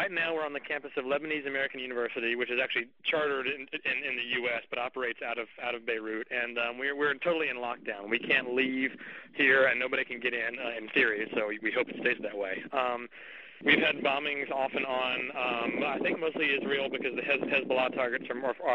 right now we're on the campus of Lebanese American University, which is actually chartered in the U.S. but operates out of Beirut, and we're totally in lockdown. We can't leave here, and nobody can get in theory. So we hope it stays that way. We've had bombings off and on. I think mostly Israel because the Hezbollah targets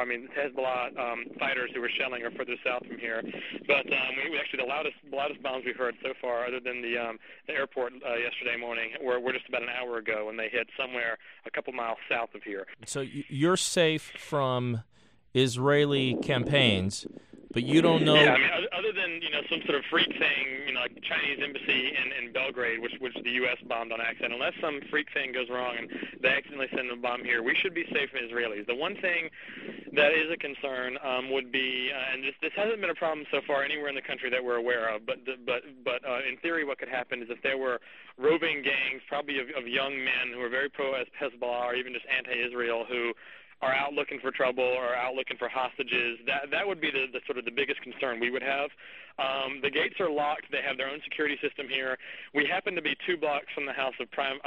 Hezbollah fighters who were shelling are further south from here. But we actually the loudest bombs we've heard so far, other than the airport yesterday morning, were just about an hour ago when they hit somewhere a couple miles south of here. So you're safe from Israeli campaigns, but you don't know. Yeah, I mean, other than some sort of freak thing, like the Chinese embassy in Belgrade, which the U.S. bombed on accident. Unless some freak thing goes wrong and they accidentally send a bomb here, we should be safe from Israelis. The one thing that is a concern would be, and this hasn't been a problem so far anywhere in the country that we're aware of, but in theory, what could happen is if there were roving gangs, probably of young men who are very pro-Hezbollah or even just anti-Israel, who are out looking for trouble or out looking for hostages, that would be the sort of the biggest concern we would have. The gates are locked. They have their own security system here. We happen to be 2 blocks from the house of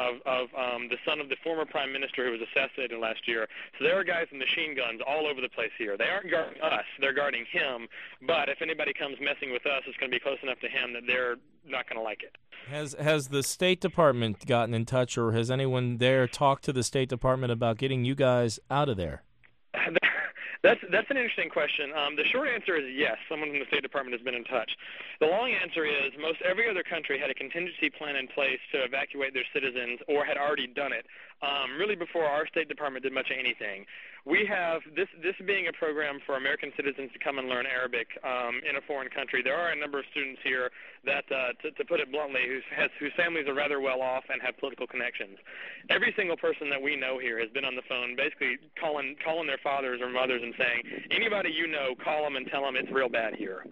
the son of the former prime minister who was assassinated last year. So there are guys with machine guns all over the place here. They aren't guarding us. They're guarding him. But if anybody comes messing with us, it's going to be close enough to him that they're not going to like it. Has the State Department gotten in touch, or has anyone there talked to the State Department about getting you guys out of there? That's an interesting question. The short answer is yes. Someone from the State Department has been in touch. The long answer is most every other country had a contingency plan in place to evacuate their citizens or had already done it, really before our State Department did much of anything. We have, this being a program for American citizens to come and learn Arabic in a foreign country, there are a number of students here that, to put it bluntly, whose families are rather well off and have political connections. Every single person that we know here has been on the phone basically calling their fathers or mothers and saying, anybody you know, call them and tell them it's real bad here.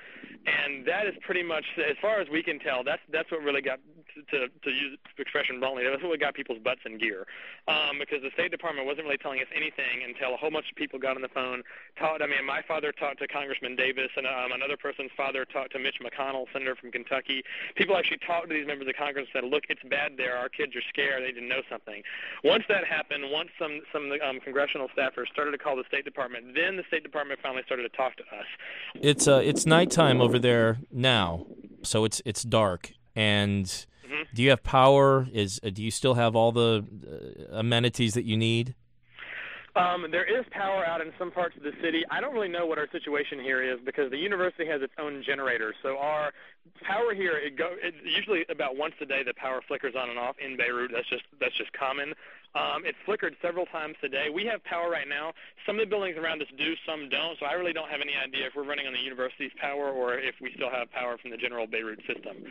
And that is pretty much, as far as we can tell, that's what really got, to use the expression bluntly, that's what got people's butts in gear. Because the State Department wasn't really telling us anything until a whole bunch of people got on the phone, my father talked to Congressman Davis, and another person's father talked to Mitch McConnell, senator from Kentucky. People actually talked to these members of Congress and said, look, it's bad there, our kids are scared, they didn't know something. Once that happened, once some congressional staffers started to call the State Department, then the State Department finally started to talk to us. It's nighttime over there now, so it's dark, and do you have power? Do you still have all the amenities that you need? There is power out in some parts of the city. I don't really know what our situation here is because the university has its own generator. So our power here, it's usually about once a day the power flickers on and off in Beirut. That's just common. It's flickered several times today. We have power right now. Some of the buildings around us do, some don't. So I really don't have any idea if we're running on the university's power or if we still have power from the general Beirut system.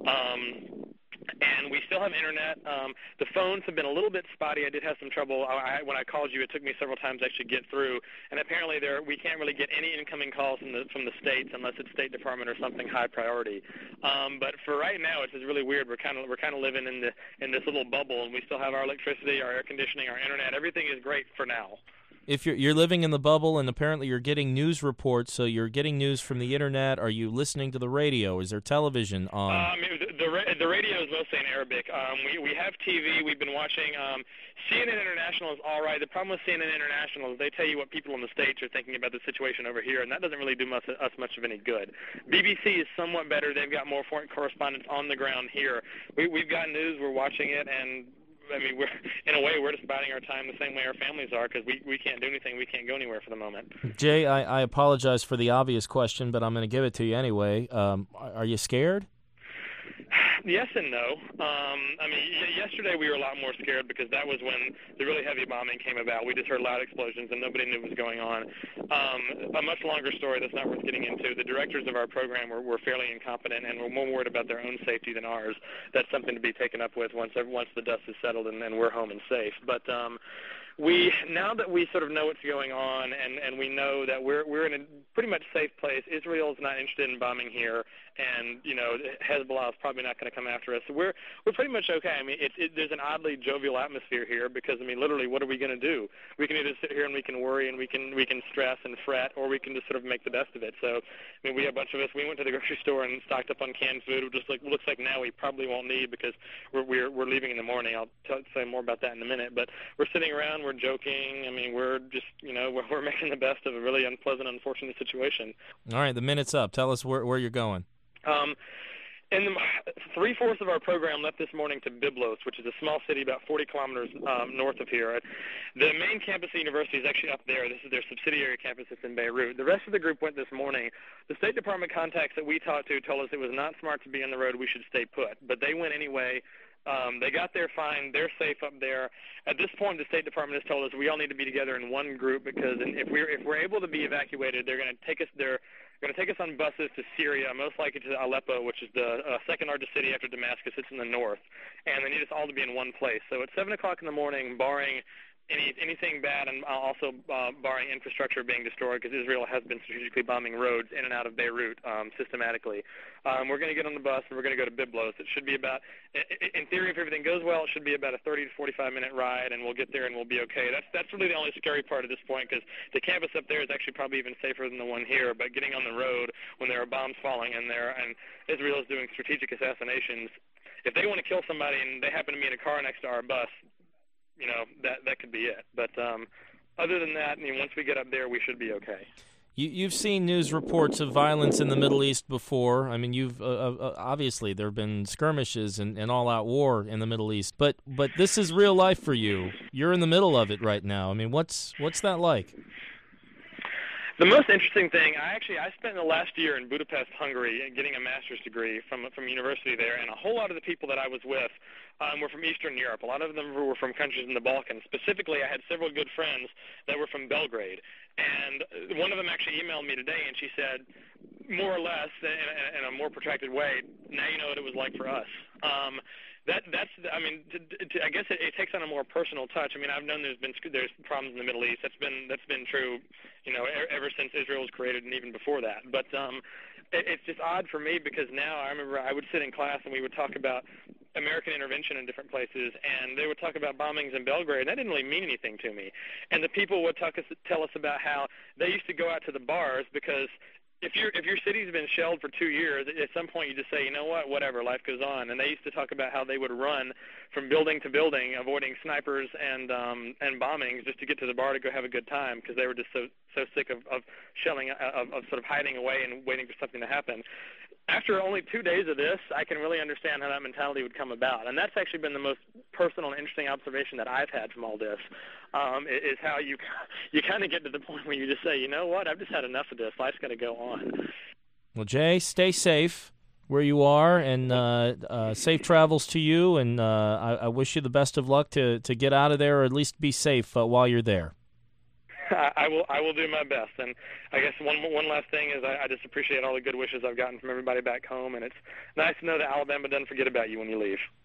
And we still have internet. The phones have been a little bit spotty. I did have some trouble. When I called you, it took me several times to actually get through. And apparently we can't really get any incoming calls from the states unless it's State Department or something high priority. But for right now, it's just really weird. We're kind of living in this little bubble, and we still have our electricity, our air conditioning, our internet. Everything is great for now. If you're living in the bubble and apparently you're getting news reports, so you're getting news from the internet, are you listening to the radio? Is there television on? The radio is mostly in Arabic. We have TV. We've been watching CNN International is all right. The problem with CNN International is they tell you what people in the States are thinking about the situation over here, and that doesn't really do us much of any good. BBC is somewhat better. They've got more foreign correspondents on the ground here. We've got news. We're watching it, and I mean, we're just biding our time the same way our families are because we can't do anything. We can't go anywhere for the moment. Jay, I apologize for the obvious question, but I'm going to give it to you anyway. Are you scared? Yes and no. Yesterday we were a lot more scared because that was when the really heavy bombing came about. We just heard loud explosions and nobody knew what was going on. A much longer story that's not worth getting into. The directors of our program were fairly incompetent and were more worried about their own safety than ours. That's something to be taken up with once the dust is settled and we're home and safe. But now that we sort of know what's going on, and we know that we're in a pretty much safe place. Israel's not interested in bombing here, and Hezbollah is probably not going to come after us. So we're pretty much okay. I mean, there's an oddly jovial atmosphere here because, I mean, literally, what are we going to do? We can either sit here and we can worry and we can stress and fret, or we can just sort of make the best of it. So, I mean, a bunch of us, we went to the grocery store and stocked up on canned food, which looks like now we probably won't need because we're leaving in the morning. I'll say more about that in a minute. But we're sitting around, we're joking. I mean, we're just, we're making the best of a really unpleasant, unfortunate situation. All right, the minute's up. Tell us where you're going. And 3/4 of our program left this morning to Byblos, which is a small city about 40 kilometers north of here. The main campus of the university is actually up there. This is their subsidiary campus that's in Beirut. The rest of the group went this morning. The State Department contacts that we talked to told us it was not smart to be on the road. We should stay put. But they went anyway. They got there fine. They're safe up there. At this point, the State Department has told us we all need to be together in one group because if we're able to be evacuated, they're going to take us there. They're going to take us on buses to Syria, most likely to Aleppo, which is the second largest city after Damascus. It's in the north, and they need us all to be in one place. So at 7 o'clock in the morning, barring anything bad, and also barring infrastructure being destroyed, because Israel has been strategically bombing roads in and out of Beirut systematically, we're going to get on the bus and we're going to go to Byblos. It should be about, in theory, if everything goes well, it should be about a 30 to 45-minute ride, and we'll get there and we'll be okay. That's really the only scary part at this point, because the campus up there is actually probably even safer than the one here, but getting on the road when there are bombs falling in there and Israel is doing strategic assassinations, if they want to kill somebody and they happen to be in a car next to our bus, that could be it. But other than that, once we get up there, we should be okay. You've seen news reports of violence in the Middle East before. I mean, you've obviously there have been skirmishes and all-out war in the Middle East. But this is real life for you. You're in the middle of it right now. I mean, what's that like? The most interesting thing, I spent the last year in Budapest, Hungary, getting a master's degree from university there, and a whole lot of the people that I was with were from Eastern Europe. A lot of them were from countries in the Balkans. Specifically, I had several good friends that were from Belgrade, and one of them actually emailed me today, and she said, more or less, in a more protracted way, now you know what it was like for us. I guess it takes on a more personal touch. I mean, I've known there's problems in the Middle East. That's been true, ever since Israel was created and even before that. But it's just odd for me because now I remember I would sit in class and we would talk about American intervention in different places, and they would talk about bombings in Belgrade, and that didn't really mean anything to me. And the people would tell us about how they used to go out to the bars because if your city's been shelled for 2 years, at some point you just say, you know what, whatever, life goes on. And they used to talk about how they would run from building to building, avoiding snipers and bombings just to get to the bar to go have a good time because they were just so sick of shelling, of sort of hiding away and waiting for something to happen. After only 2 days of this, I can really understand how that mentality would come about. And that's actually been the most personal and interesting observation that I've had from all this, is how you kind of get to the point where you just say, you know what, I've just had enough of this. Life's going to go on. Well, Jay, stay safe where you are, and safe travels to you. And I wish you the best of luck to get out of there, or at least be safe while you're there. I will do my best, and I guess one last thing is I just appreciate all the good wishes I've gotten from everybody back home, and it's nice to know that Alabama doesn't forget about you when you leave.